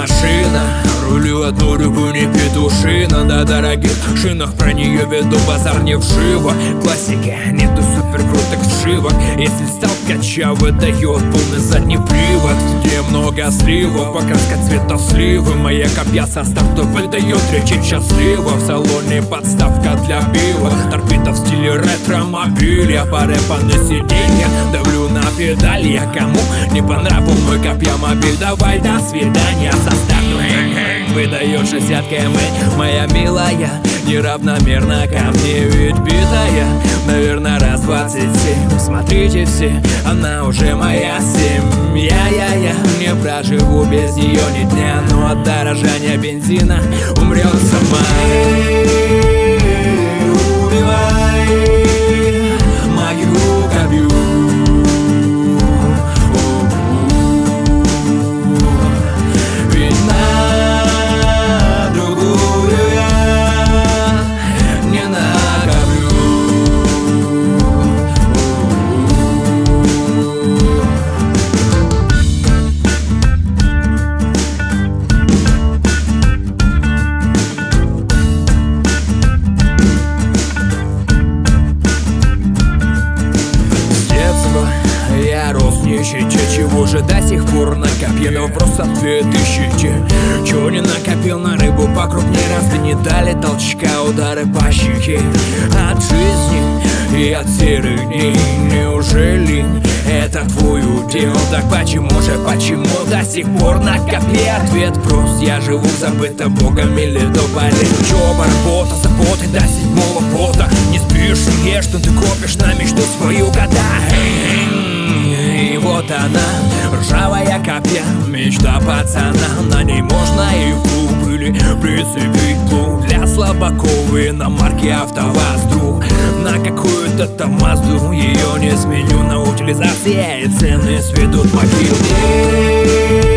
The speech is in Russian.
машина, рулю одну рыбу не петушина. На дорогих шинах про нее веду базар не вшиво. Классики, нету суперкрутых вшивок. Если стал кача, выдает полный задний привод, где много сливов, покраска цвета сливы. Моя копья со старта выдает речи счастливо. В салоне подставка для пива, торпеда в стиле ретро-мобиль. Я по рэпа на сиденье, давлю на педаль. Я кому не по нраву мой копья-мобиль. Давай, до свидания со стартом. Выдает 60 км, моя милая, неравномерно ко мне ведь битая. Наверное, раз 27, смотрите все, она уже моя семья. Я не проживу без нее ни дня, но от дорожания бензина умрет сама. Убивай мою копью. Я рос в нищете, чего же до сих пор на копье? Да просто 2000. Чего не накопил на рыбу покрупнее? Разве не дали толчка удары по щеке? От жизни и от серых дней, неужели это твой удел? Так почему до сих пор на копье? Ответ прост: я живу забыто богом или до болит. Учеба, работа, заботы до седьмого пота. Не спишь, не ешь, что ты копишь на мечту свою года. И вот она, ржавая копья, мечта пацана. На ней можно и в клуб или прицепить плуг. Для слабаков и на марке АвтоВАЗ, друг. На какую-то там Мазду ее не сменю. На утилизации и цены сведут могилы.